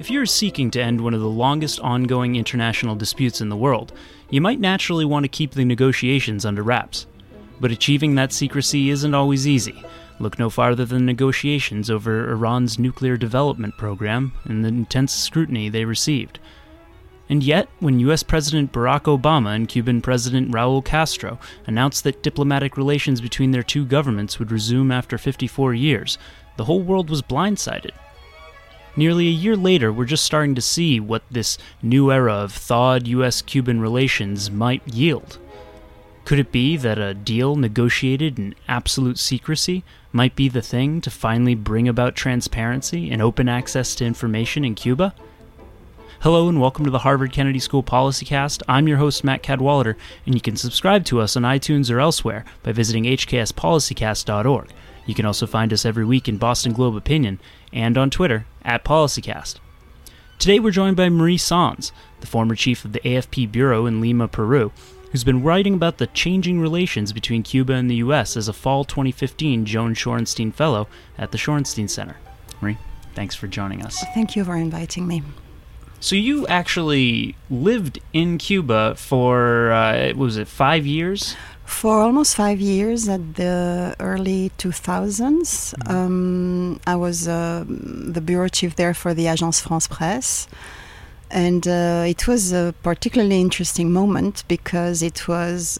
If you're seeking to end one of the longest ongoing international disputes in the world, you might naturally want to keep the negotiations under wraps. But achieving that secrecy isn't always easy. Look no farther than negotiations over Iran's nuclear development program and the intense scrutiny they received. And yet, when US President Barack Obama and Cuban President Raul Castro announced that diplomatic relations between their two governments would resume after 54 years, the whole world was blindsided. Nearly a year later, we're just starting to see what this new era of thawed US-Cuban relations might yield. Could it be that a deal negotiated in absolute secrecy might be the thing to finally bring about transparency and open access to information in Cuba? Hello and welcome to the Harvard Kennedy School PolicyCast. I'm your host, Matt Cadwallader, and you can subscribe to us on iTunes or elsewhere by visiting hkspolicycast.org. You can also find us every week in Boston Globe Opinion and on Twitter @PolicyCast. Today we're joined by Marie Sans, the former chief of the AFP Bureau in Lima, Peru, who's been writing about the changing relations between Cuba and the U.S. as a fall 2015 Joan Shorenstein Fellow at the Shorenstein Center. Marie, thanks for joining us. Thank you for inviting me. So you actually lived in Cuba for, 5 years? For almost 5 years at the early 2000s. I was the bureau chief there for the Agence France-Presse. And it was a particularly interesting moment because it was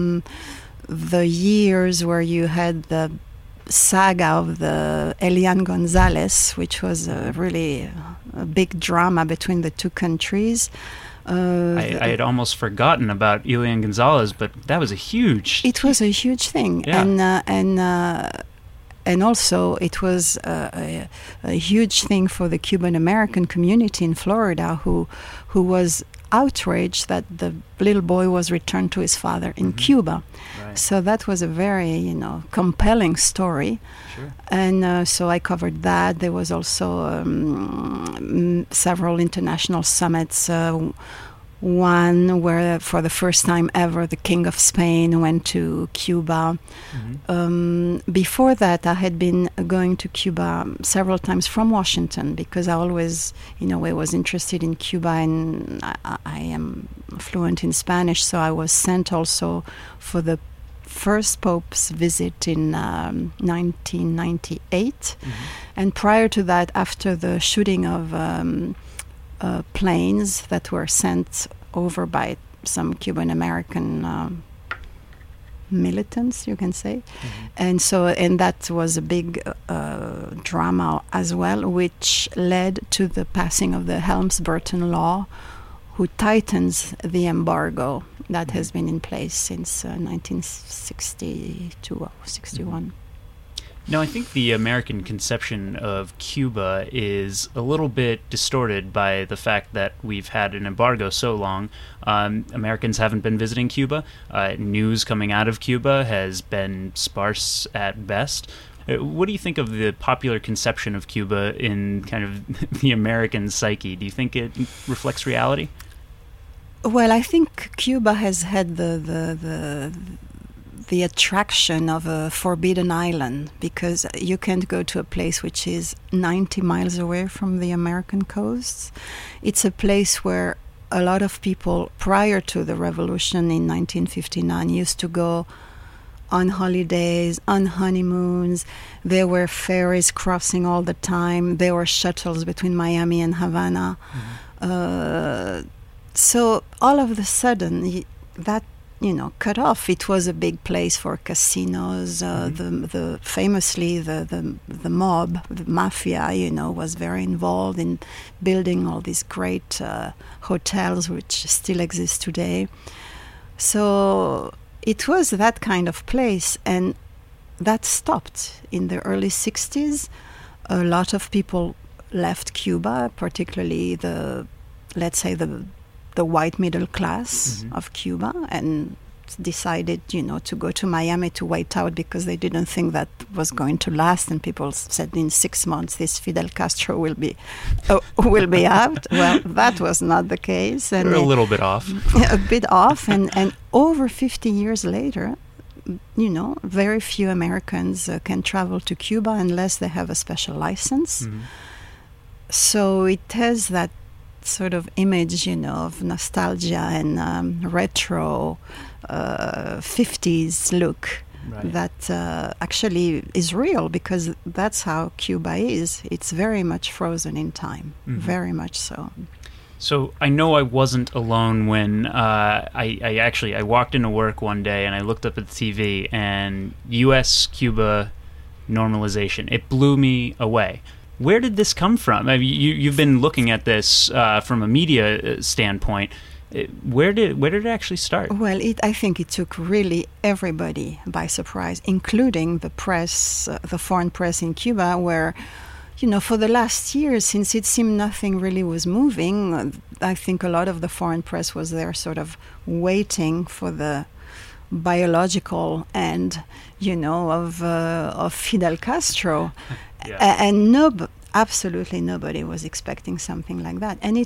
the years where you had the saga of the Elian Gonzalez, which was really a big drama between the two countries. I had almost forgotten about Elian Gonzalez, but that was a huge... It was a huge thing. Yeah. And also it was a huge thing for the Cuban-American community in Florida who was outraged that the little boy was returned to his father in Cuba. Right. So that was a very, compelling story. Sure. And so I covered that. There was also several international summits. One where, for the first time ever, the King of Spain went to Cuba. Before that, I had been going to Cuba several times from Washington because I always, was interested in Cuba, and I am fluent in Spanish, so I was sent also for the first Pope's visit in 1998. And prior to that, after the shooting of planes that were sent over by some Cuban-American militants, you can say. And that was a big drama as well, which led to the passing of the Helms-Burton Law, who tightens the embargo that has been in place since 1962 or 61. Now, I think the American conception of Cuba is a little bit distorted by the fact that we've had an embargo so long. Americans haven't been visiting Cuba. News coming out of Cuba has been sparse at best. What do you think of the popular conception of Cuba in kind of the American psyche? Do you think it reflects reality? Well, I think Cuba has had the attraction of a forbidden island, because you can't go to a place which is 90 miles away from the American coasts. It's a place where a lot of people prior to the revolution in 1959 used to go on holidays, on honeymoons. There were ferries crossing all the time. There were shuttles between Miami and Havana. So all of a sudden, that cut off. It was a big place for casinos. The famously the mob, the mafia, was very involved in building all these great hotels, which still exist today. So it was that kind of place, and that stopped in the early 60s. A lot of people left Cuba, particularly the white middle class of Cuba, and decided, to go to Miami to wait out because they didn't think that was going to last. And people said in 6 months, this Fidel Castro will be out. Well, that was not the case. And we're a little bit off. A bit off. And over 50 years later, very few Americans can travel to Cuba unless they have a special license. So it has that sort of image, of nostalgia and retro 50s look. Right. That actually is real, because that's how Cuba is. It's very much frozen in time, very much so. So I know I wasn't alone when I walked into work one day and I looked up at the TV and U.S.-Cuba normalization. It blew me away. Where did this come from? I mean, you've been looking at this from a media standpoint. Where did it actually start? Well, I think it took really everybody by surprise, including the press, the foreign press in Cuba, where, for the last year, since it seemed nothing really was moving, I think a lot of the foreign press was there sort of waiting for the biological end, of Fidel Castro. Yeah. And absolutely nobody was expecting something like that. And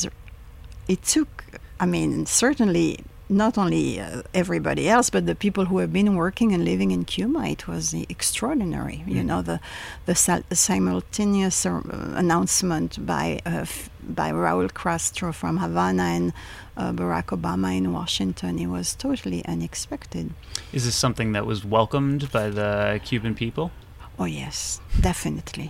it took, certainly not only everybody else, but the people who have been working and living in Cuba, it was extraordinary. The simultaneous announcement by Raul Castro from Havana and Barack Obama in Washington, it was totally unexpected. Is this something that was welcomed by the Cuban people? Oh, yes, definitely.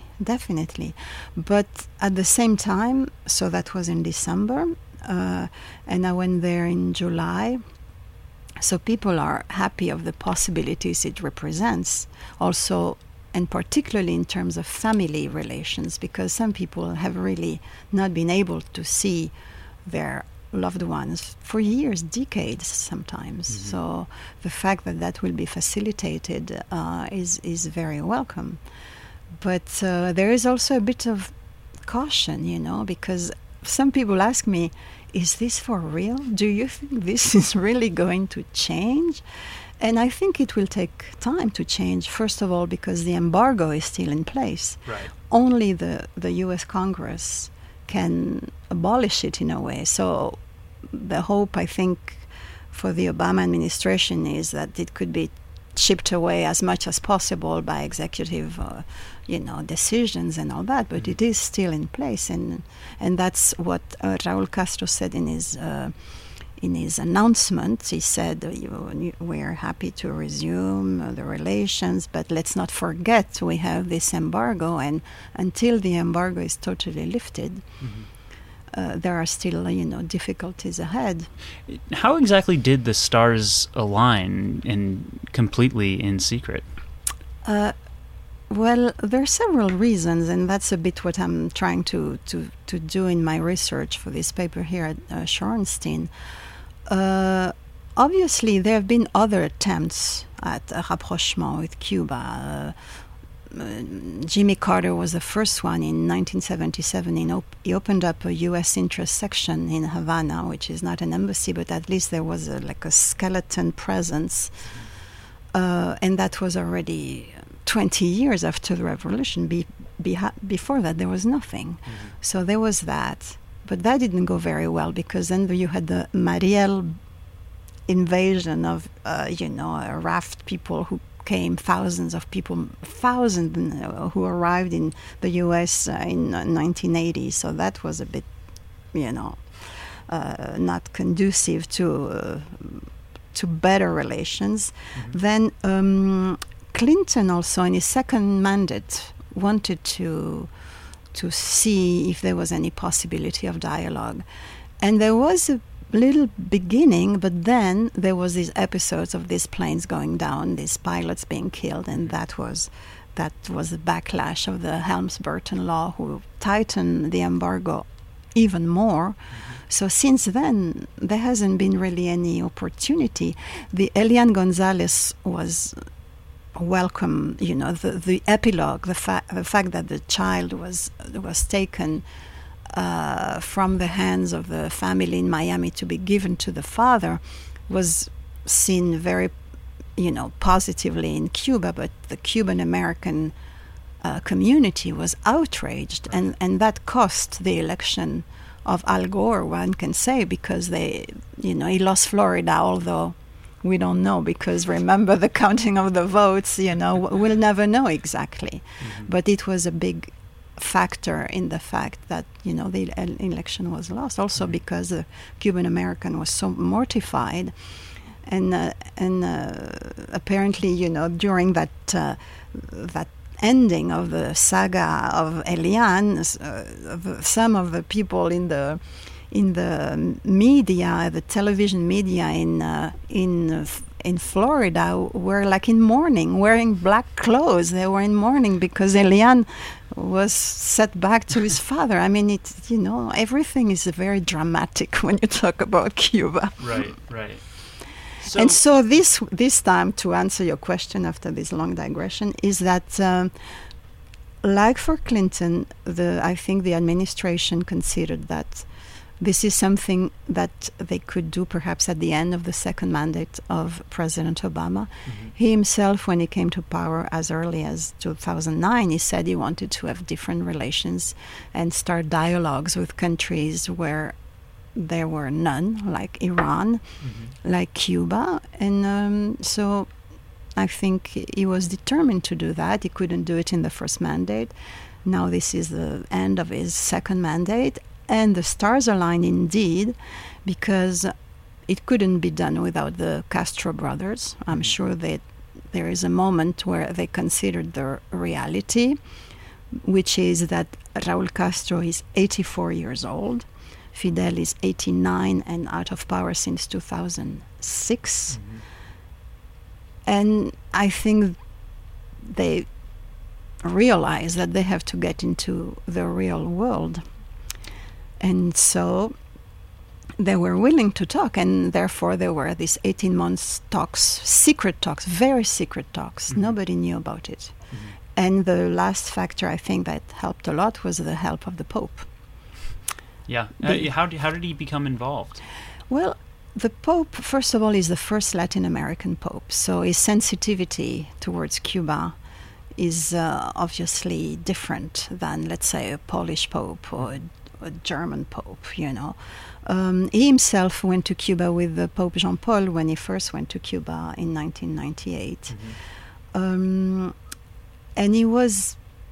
But at the same time, so that was in December, and I went there in July. So people are happy of the possibilities it represents. Also, and particularly in terms of family relations, because some people have really not been able to see their loved ones for years, decades sometimes. Mm-hmm. So the fact that will be facilitated is very welcome. But there is also a bit of caution, because some people ask me, is this for real? Do you think this is really going to change? And I think it will take time to change, first of all, because the embargo is still in place. Right. Only the U.S. Congress can abolish it in a way. So the hope, I think, for the Obama administration is that it could be chipped away as much as possible by executive, decisions and all that. But it is still in place, and that's what Raul Castro said in his announcement. He said, we're happy to resume the relations, but let's not forget we have this embargo, and until the embargo is totally lifted, there are still, difficulties ahead. How exactly did the stars align completely in secret? Well, there are several reasons, and that's a bit what I'm trying to do in my research for this paper here at Shorenstein. Obviously, there have been other attempts at a rapprochement with Cuba. Jimmy Carter was the first one in 1977. He opened up a U.S. interest section in Havana, which is not an embassy, but at least there was a skeleton presence. And that was already 20 years after the revolution. Before that, there was nothing. Mm-hmm. So there was that. But that didn't go very well, because then you had the Mariel invasion of, raft people who came, thousands who arrived in the U.S. In 1980. So that was a bit, not conducive to better relations. Mm-hmm. Then Clinton also, in his second mandate, wanted to see if there was any possibility of dialogue. And there was a little beginning, but then there was these episodes of these planes going down, these pilots being killed, and that was the backlash of the Helms-Burton law, who tightened the embargo even more. Mm-hmm. So since then, there hasn't been really any opportunity. The Elian Gonzalez was welcome, the epilogue, the fact that the child was taken from the hands of the family in Miami to be given to the father was seen very, positively in Cuba, but the Cuban American community was outraged, right. and that cost the election of Al Gore, one can say, because he lost Florida, although we don't know, because remember the counting of the votes, we'll never know exactly. Mm-hmm. But it was a big factor in the fact that the election was lost. Also because the Cuban American was so mortified, and apparently during that ending of the saga of Elian, some of the people in the media, the television media in Florida were like in mourning, wearing black clothes. They were in mourning because Elian was set back to his father. I mean, everything is very dramatic when you talk about Cuba. Right. And so this time, to answer your question after this long digression, is that like for Clinton, I think the administration considered that this is something that they could do perhaps at the end of the second mandate of President Obama. Mm-hmm. He himself, when he came to power as early as 2009, he said he wanted to have different relations and start dialogues with countries where there were none, like Iran, like Cuba. And so I think he was determined to do that. He couldn't do it in the first mandate. Now this is the end of his second mandate. And the stars align indeed, because it couldn't be done without the Castro brothers. I'm sure that there is a moment where they considered the reality, which is that Raúl Castro is 84 years old. Fidel is 89 and out of power since 2006. Mm-hmm. And I think they realize that they have to get into the real world. And so they were willing to talk, and therefore there were these 18 months talks, secret talks, very secret talks. Mm-hmm. Nobody knew about it. Mm-hmm. And the last factor I think that helped a lot was the help of the Pope. Yeah. How did he become involved? Well, the Pope, first of all, is the first Latin American Pope. So his sensitivity towards Cuba is obviously different than, let's say, a Polish Pope or a German Pope, He himself went to Cuba with the Pope Jean Paul when he first went to Cuba in 1998. Mm-hmm. And he was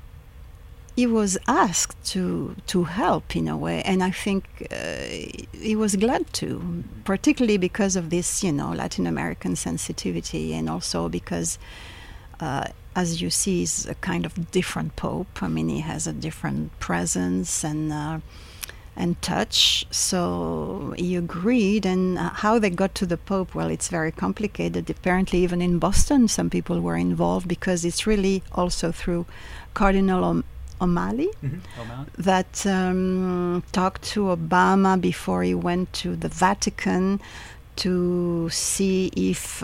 asked to help in a way, and I think he was glad to, particularly because of this, Latin American sensitivity, and also because, as you see, he's a kind of different Pope. I mean, he has a different presence and touch. So he agreed, and how they got to the Pope, well, it's very complicated. Apparently, even in Boston, some people were involved, because it's really also through Cardinal O'Malley, that talked to Obama before he went to the Vatican to see if,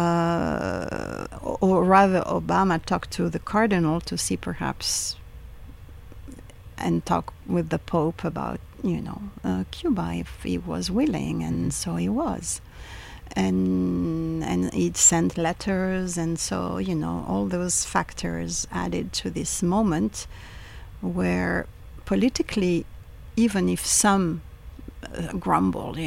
or rather Obama talked to the Cardinal to see perhaps, and talk with the Pope about, Cuba, if he was willing, and so he was. And he'd sent letters, and so, all those factors added to this moment where politically, even if some grumbled,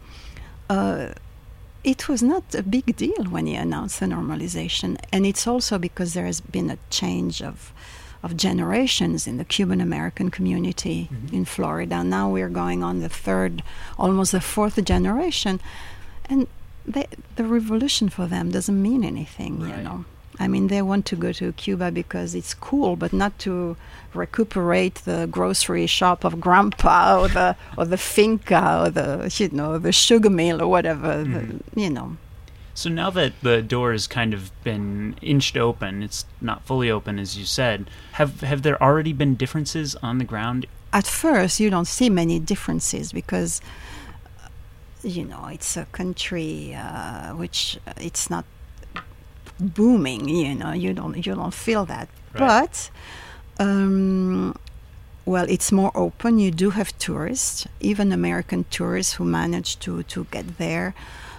it was not a big deal when he announced the normalization. And it's also because there has been a change of generations in the Cuban American community in Florida. Now we're going on almost the fourth generation. And the revolution for them doesn't mean anything, right. I mean, they want to go to Cuba because it's cool, but not to recuperate the grocery shop of grandpa or the finca or the sugar mill or whatever, So now that the door has kind of been inched open, it's not fully open, as you said, have there already been differences on the ground? At first, you don't see many differences because, it's a country which it's not booming, you don't feel that. Right. But, it's more open. You do have tourists, even American tourists who manage to get there.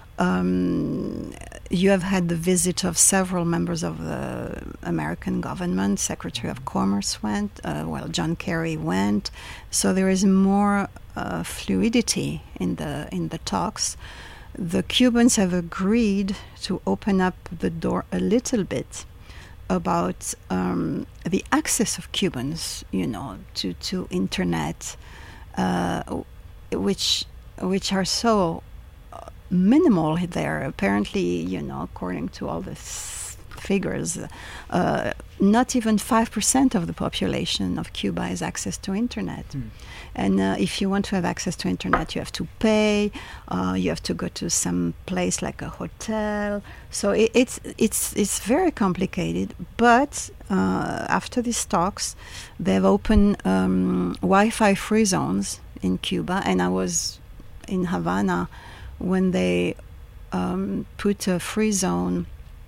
You have had the visit of several members of the American government. Secretary of Commerce went. John Kerry went. So there is more fluidity in the talks. The Cubans have agreed to open up the door a little bit about the access of Cubans, to internet, which are so minimal there. Apparently, according to all the figures, not even 5% of the population of Cuba has access to internet. And if you want to have access to internet, you have to pay. You have to go to some place like a hotel. So it's very complicated. But after these talks, they've opened Wi-Fi free zones in Cuba, and I was in Havana when they put a free zone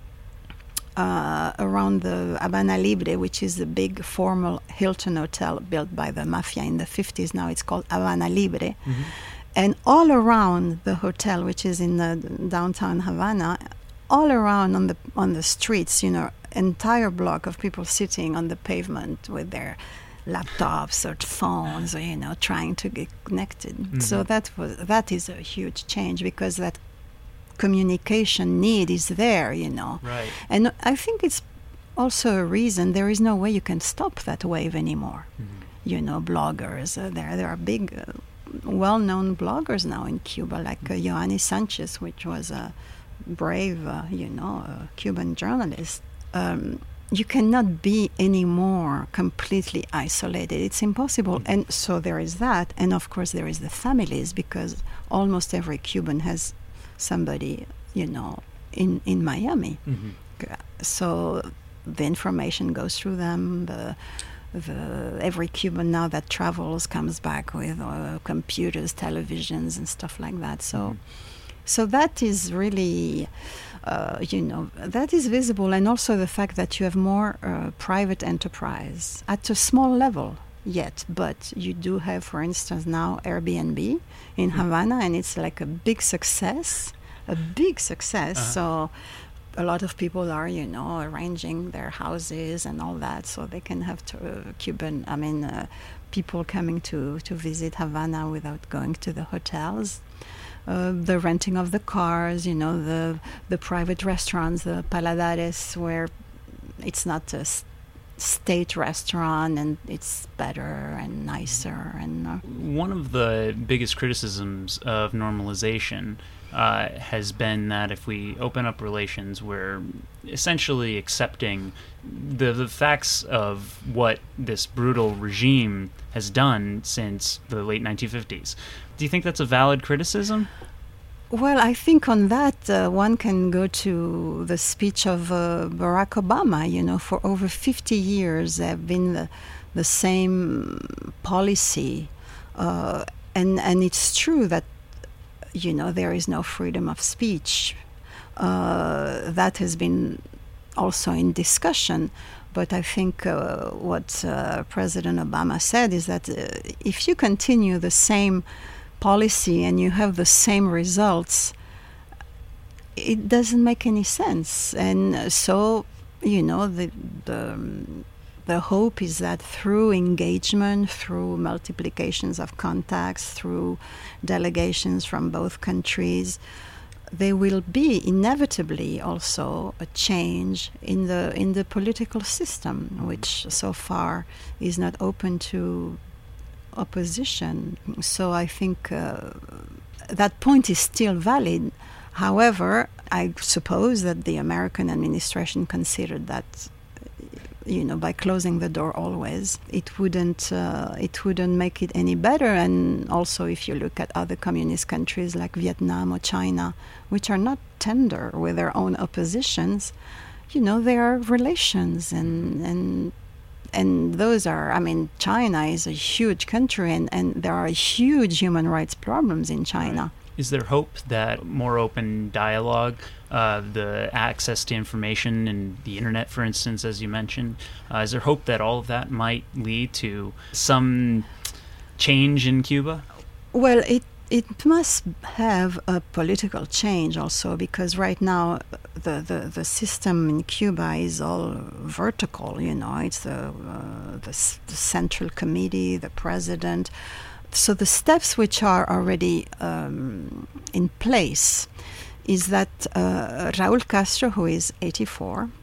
around the Habana Libre, which is the big formal Hilton hotel built by the mafia in the 50s. Now it's called Habana Libre. Mm-hmm. And all around the hotel, which is in the downtown Havana, all around on the streets, entire block of people sitting on the pavement with their laptops or phones, trying to get connected. Mm-hmm. So that is a huge change, because that communication need is there, Right. And I think it's also a reason there is no way you can stop that wave anymore. Mm-hmm. Bloggers, there are big, well-known bloggers now in Cuba, like Yoani Sanchez, which was a brave, Cuban journalist. You cannot be anymore completely isolated. It's impossible. Mm-hmm. And so there is that. And of course there is the families, because almost every Cuban has somebody, in Miami. Mm-hmm. So the information goes through them. Every Cuban now that travels comes back with computers, televisions, and stuff like that. So, mm-hmm. So that is really, that is visible, and also the fact that you have more private enterprise at a small level yet, but you do have, for instance, now Airbnb in Havana, and it's like a big success. Uh-huh. So a lot of people are, arranging their houses and all that, so they can have people coming to visit Havana without going to the hotels. The renting of the cars, the private restaurants, the Paladares, where it's not a state restaurant and it's better and nicer. And one of the biggest criticisms of normalization has been that if we open up relations, we're essentially accepting the facts of what this brutal regime has done since the late 1950s. Do you think that's a valid criticism? Well, I think on that one can go to the speech of Barack Obama. For over 50 years there have been the same policy, and it's true that there is no freedom of speech. That has been also in discussion. But I think what President Obama said is that if you continue the same policy and you have the same results, it doesn't make any sense. And so, the hope is that through engagement, through multiplications of contacts, through delegations from both countries, there will be inevitably also a change in the political system, which so far is not open to opposition. So I think that point is still valid. However, I suppose that the American administration considered that, by closing the door always, it wouldn't make it any better. And also, if you look at other communist countries like Vietnam or China, which are not tender with their own oppositions, there are relations and those are, China is a huge country, and there are huge human rights problems in China. Right. Is there hope that more open dialogue, the access to information and the internet, for instance, as you mentioned, is there hope that all of that might lead to some change in Cuba? Well, it must have a political change also, because right now the system in Cuba is all vertical. It's the central committee, the president. So the steps which are already in place is that Raúl Castro, who is 84,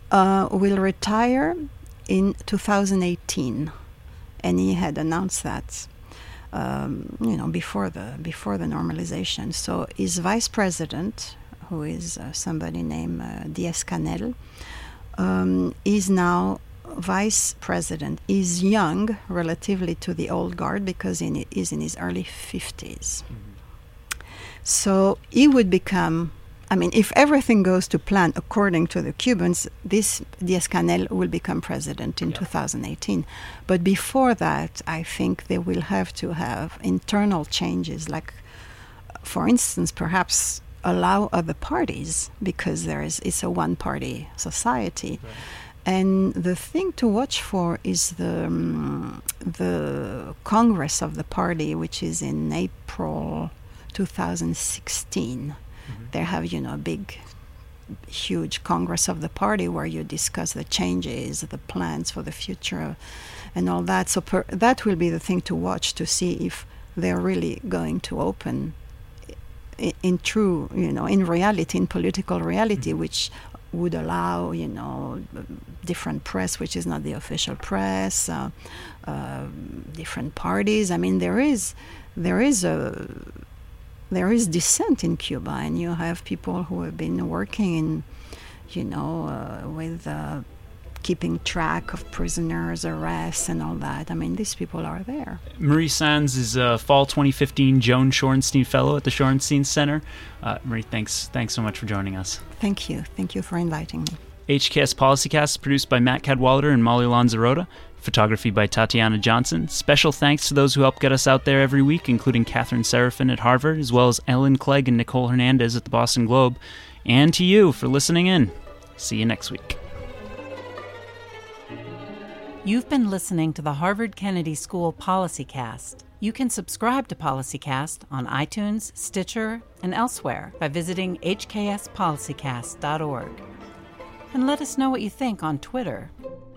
will retire in 2018, and he had announced that, before the normalization. So his vice president, who is somebody named Diaz-Canel, is now vice president. He's young relatively to the old guard because he is in his early 50s. So he would become, if everything goes to plan according to the Cubans, this Diaz-Canel will become president in 2018. But before that, I think they will have to have internal changes, like, for instance, perhaps allow other parties, because it's a one-party society. Right. And the thing to watch for is the Congress of the party, which is in April 2016. They have, a big, huge Congress of the party where you discuss the changes, the plans for the future, and all that. So that will be the thing to watch, to see if they're really going to open in true, in reality, in political reality, which would allow, different press, which is not the official press, different parties. There is dissent in Cuba, and you have people who have been working with keeping track of prisoners' arrests and all that. These people are there. Marie Sands is a fall 2015 Joan Shorenstein Fellow at the Shorenstein Center. Marie, thanks so much for joining us. Thank you. Thank you for inviting me. HKS PolicyCast is produced by Matt Cadwallader and Molly Lanzarota. Photography by Tatiana Johnson. Special thanks to those who help get us out there every week, including Catherine Serafin at Harvard, as well as Ellen Clegg and Nicole Hernandez at the Boston Globe. And to you for listening in. See you next week. You've been listening to the Harvard Kennedy School PolicyCast. You can subscribe to PolicyCast on iTunes, Stitcher, and elsewhere by visiting hkspolicycast.org. And let us know what you think on Twitter.